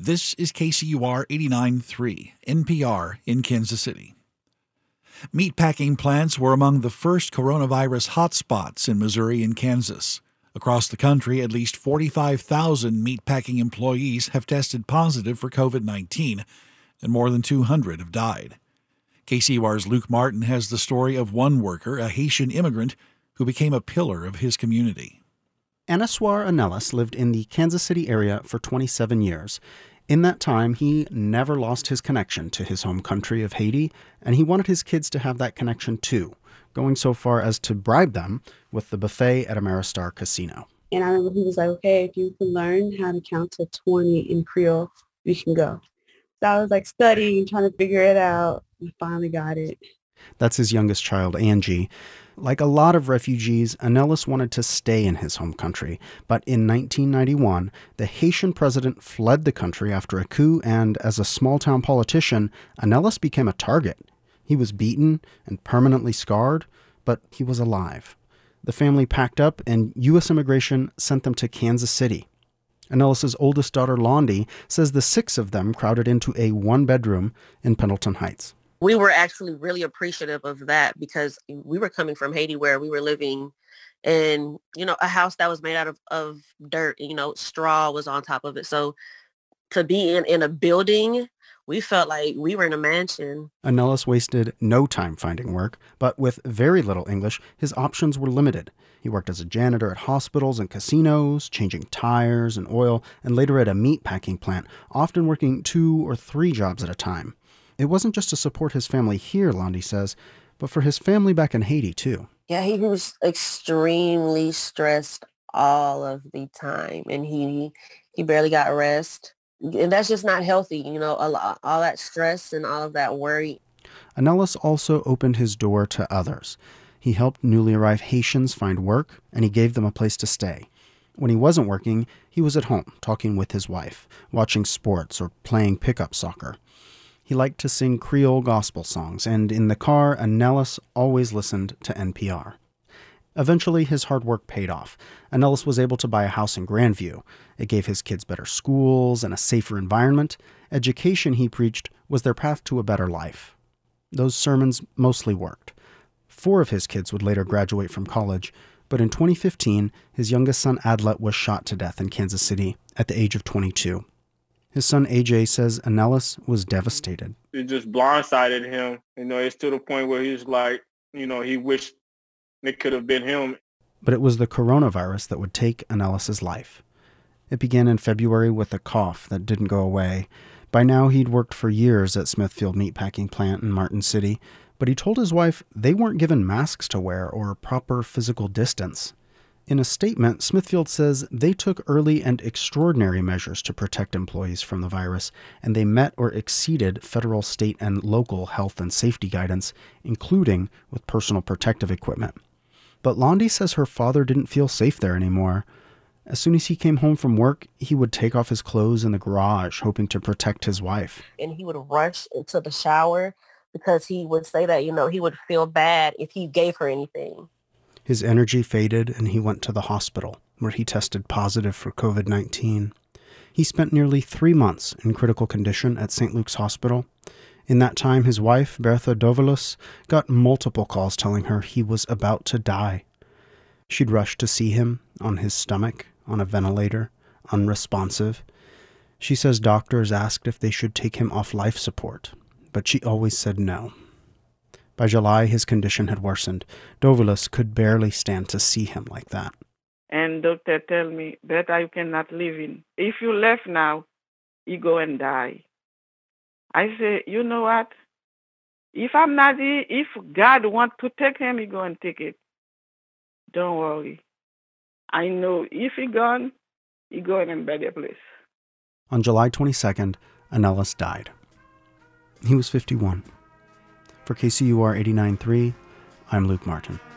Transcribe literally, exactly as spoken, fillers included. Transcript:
This is K C U R eighty-nine point three, N P R in Kansas City. Meatpacking plants were among the first coronavirus hotspots in Missouri and Kansas. Across the country, at least forty-five thousand meatpacking employees have tested positive for covid nineteen, and more than two hundred have died. K C U R's Luke Martin has the story of one worker, a Haitian immigrant, who became a pillar of his community. Aniswar Anelis lived in the Kansas City area for twenty-seven years. In that time, he never lost his connection to his home country of Haiti, and he wanted his kids to have that connection too, going so far as to bribe them with the buffet at Ameristar Casino. And I remember he was like, okay, if you can learn how to count to twenty in Creole, we can go. So I was like studying, trying to figure it out, and finally got it. That's his youngest child, Angie. Like a lot of refugees, Anelis wanted to stay in his home country, but in nineteen ninety-one, the Haitian president fled the country after a coup, and as a small-town politician, Anelis became a target. He was beaten and permanently scarred, but he was alive. The family packed up, and U S immigration sent them to Kansas City. Anelis' oldest daughter, Londi, says the six of them crowded into a one-bedroom in Pendleton Heights. We were actually really appreciative of that because we were coming from Haiti where we were living in, you know, a house that was made out of, of dirt, you know, straw was on top of it. So to be in, in a building, we felt like we were in a mansion. Anelis wasted no time finding work, but with very little English, his options were limited. He worked as a janitor at hospitals and casinos, changing tires and oil, and later at a meat packing plant, often working two or three jobs at a time. It wasn't just to support his family here, Londi says, but for his family back in Haiti, too. Yeah, he was extremely stressed all of the time, and he he barely got rest. And that's just not healthy, you know, a lot, all that stress and all of that worry. Anelis also opened his door to others. He helped newly arrived Haitians find work, and he gave them a place to stay. When he wasn't working, he was at home, talking with his wife, watching sports or playing pickup soccer. He liked to sing Creole gospel songs, and in the car, Anelis always listened to N P R. Eventually, his hard work paid off. Anelis was able to buy a house in Grandview. It gave his kids better schools and a safer environment. Education, he preached, was their path to a better life. Those sermons mostly worked. Four of his kids would later graduate from college, but in twenty fifteen, his youngest son Adlet was shot to death in Kansas City at the age of twenty-two. His son A J says Anelis was devastated. It just blindsided him. You know, it's to the point where he's like, you know, he wished it could have been him. But it was the coronavirus that would take Anelis' life. It began in February with a cough that didn't go away. By now, he'd worked for years at Smithfield Meatpacking Plant in Martin City, but he told his wife they weren't given masks to wear or proper physical distance. In a statement, Smithfield says they took early and extraordinary measures to protect employees from the virus, and they met or exceeded federal, state, and local health and safety guidance, including with personal protective equipment. But Londi says her father didn't feel safe there anymore. As soon as he came home from work, he would take off his clothes in the garage, hoping to protect his wife. And he would rush into the shower because he would say that, you know, he would feel bad if he gave her anything. His energy faded, and he went to the hospital, where he tested positive for covid nineteen. He spent nearly three months in critical condition at Saint Luke's Hospital. In that time, his wife, Bertha Dovalus, got multiple calls telling her he was about to die. She'd rushed to see him, on his stomach, on a ventilator, unresponsive. She says doctors asked if they should take him off life support, but she always said no. By July, his condition had worsened. Dovalus could barely stand to see him like that. And doctor tell me, Bertha, you cannot live in. If you left now, you go and die. I say, you know what? If I'm not here, if God want to take him, he go and take it. Don't worry. I know if he gone, he go in a better place. On July twenty-second, Anelis died. He was fifty-one. For K C U R eighty-nine point three, I'm Luke Martin.